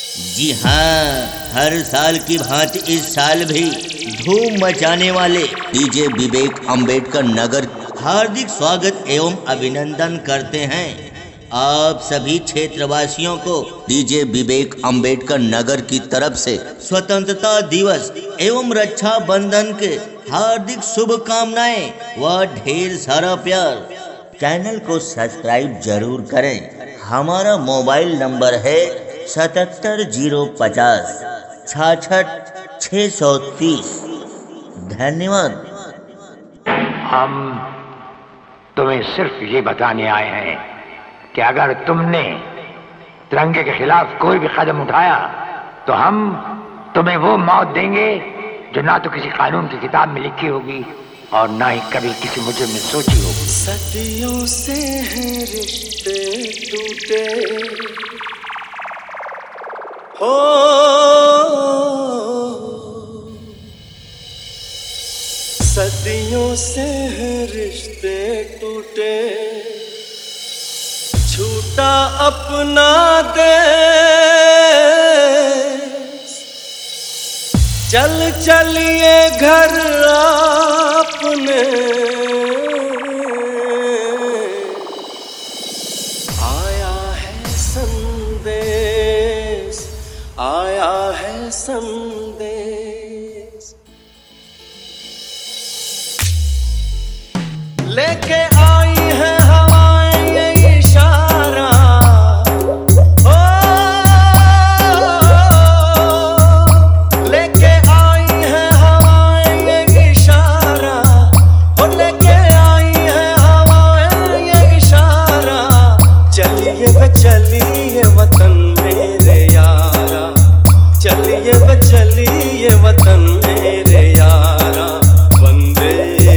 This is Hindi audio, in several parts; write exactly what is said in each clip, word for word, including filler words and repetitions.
जी हाँ, हर साल की भांति इस साल भी धूम मचाने वाले डीजे विवेक अंबेडकर नगर हार्दिक स्वागत एवं अभिनंदन करते हैं। आप सभी क्षेत्रवासियों को डीजे विवेक अंबेडकर नगर की तरफ से स्वतंत्रता दिवस एवं रक्षा बंधन के हार्दिक शुभकामनाएं व ढेर सारा प्यार। चैनल को सब्सक्राइब जरूर करें। हमारा मोबाइल नंबर है सतहत्तर जीरो पचास छाछठ छः सौ तीस। धन्यवाद। हम तुम्हें सिर्फ ये बताने आए हैं कि अगर तुमने तिरंगे के खिलाफ कोई भी कदम उठाया तो हम तुम्हें वो मौत देंगे जो ना तो किसी कानून की किताब में लिखी होगी और ना ही कभी किसी मुझे में सोची होगी। सदियों से हैं रिश्ते टूटे हो, सदियों से हैं रिश्ते टूटे, छूटा अपना देश, चल चलिए घर आपने, आया है संदेश, आया है संदेश, लेके आई है हवाएं ये इशारा, ओ लेके आई है हवाएं ये इशारा, ओ लेके आई है हवाएं ये इशारा, चलिए वे चलिए वतन मेरे यारा, चलिए वे चलिए वतन मेरे यारा, वंदे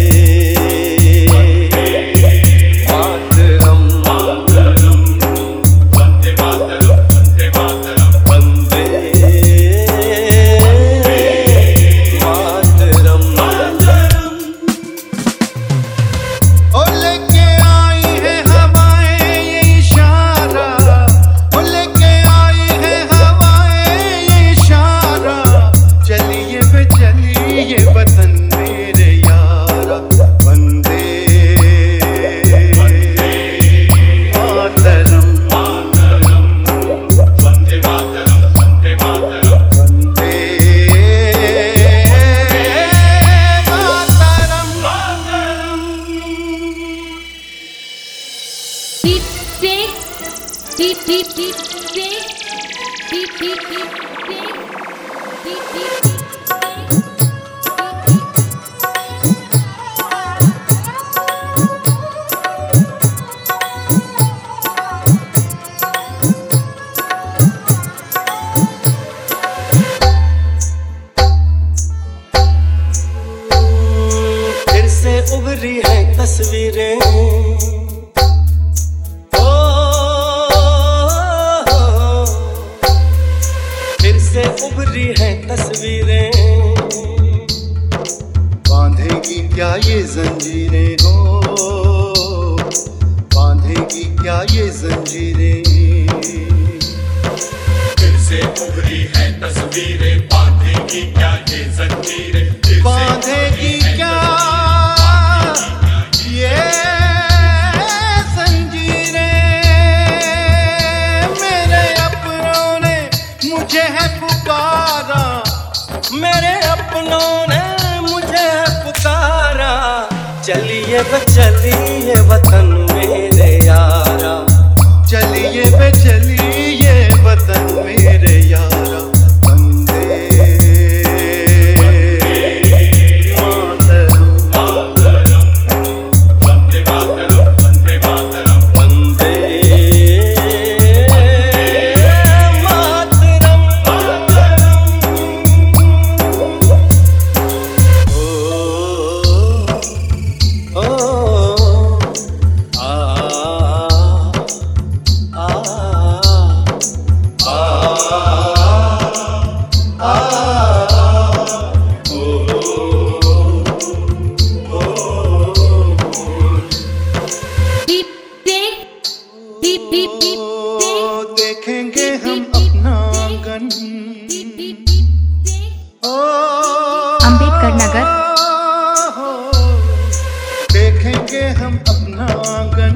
फिर से उभरी है तस्वीरें, उभरी है तस्वीरें, बांधेगी क्या ये जंजीरें हो, बांधेगी क्या ये जंजीरें, फिर से उभरी है तस्वीरें, बांधेगी क्या ये जंजीरें, बांधेगी क्या ये मुझे है पुकारा, मेरे अपनों ने मुझे है पुकारा, चलिए वे चलिए वतन मेरे यारा, चलिए वे चलिए वतन मेरे यारा, वंदे मातरम, वंदे मातरम, वंदे मातरम, वंदे आ अंबेडकर नगर। देखेंगे हम अपना आंगन,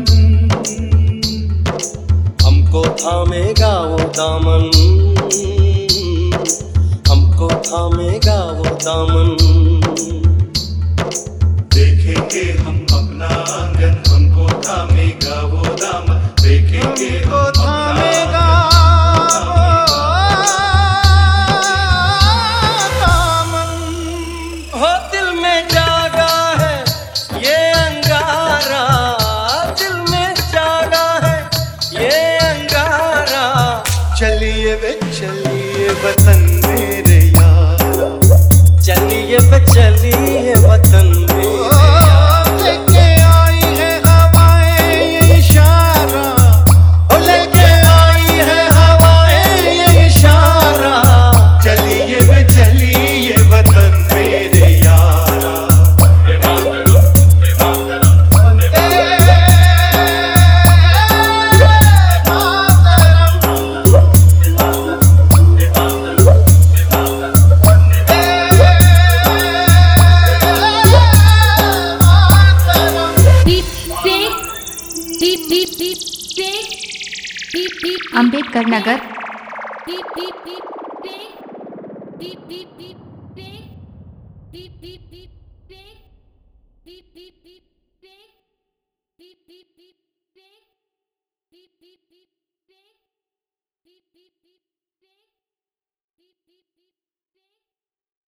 हमको थामेगा वो दामन, हमको थामेगा वो दामन। देखेंगे हम अपना आंगन, हमको थामेगा वो दामन, देखेंगे हमको हम थामेगा दामन। हो दिल में जागा है ये अंगारा, दिल में जागा है ये अंगारा। चलिए वे चलिए वतन मेरे यारा, चलिए वे चलिए वतन मेरे यारा। लेके आई है हवाएं ये इशारा, ओ लेके आई है हवाएं ये इशारा। चलिए वे चलिए वतन मेरे यारा। अंबेडकर नगर।